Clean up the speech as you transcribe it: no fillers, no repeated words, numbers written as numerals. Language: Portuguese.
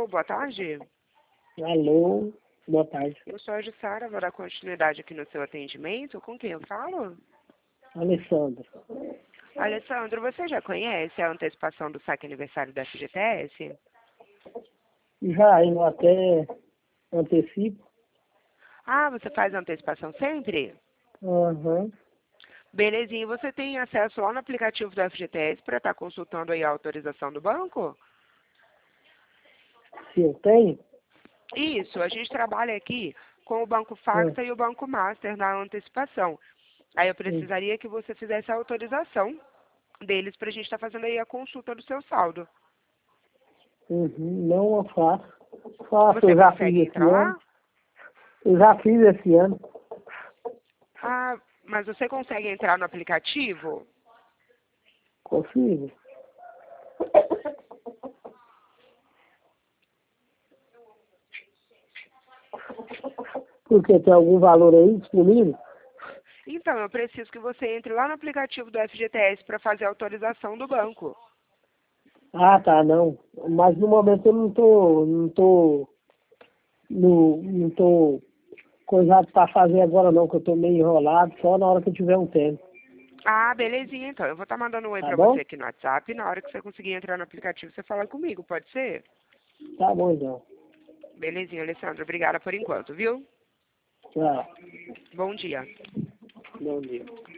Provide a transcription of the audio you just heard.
boa tarde. Alô, boa tarde. Eu sou a Jussara, vou dar continuidade aqui no seu atendimento. Com quem eu falo? Alessandro. Alessandro, você já conhece a antecipação do saque aniversário da FGTS? Já eu até antecipo. Ah, você faz antecipação sempre? Aham. Belezinha, você tem acesso lá no aplicativo do FGTS para estar consultando aí a autorização do banco? Se eu tenho? Isso, a gente trabalha aqui com o Banco Ah, Facta e o Banco Master na antecipação. Aí eu precisaria que você fizesse a autorização deles para a gente estar fazendo aí a consulta do seu saldo. não eu faço. Faço, Você eu já consegue fiz esse entrar ano. lá? Eu já fiz esse ano. Ah, mas você consegue entrar no aplicativo? Consigo. Porque tem algum valor aí disponível? Então, eu preciso que você entre lá no aplicativo do FGTS para fazer a autorização do banco. Ah, tá, não. Mas no momento eu não tô coisado pra fazer agora não, que eu tô meio enrolado, só na hora que eu tiver um tempo. Ah, belezinha, então. Eu vou estar mandando um oi Tá para você bom? aqui no WhatsApp. E na hora que você conseguir entrar no aplicativo, você fala comigo, pode ser? Tá bom então. Belezinha, Alessandro. Obrigada por enquanto, viu? Tchau. Bom dia. Bom dia.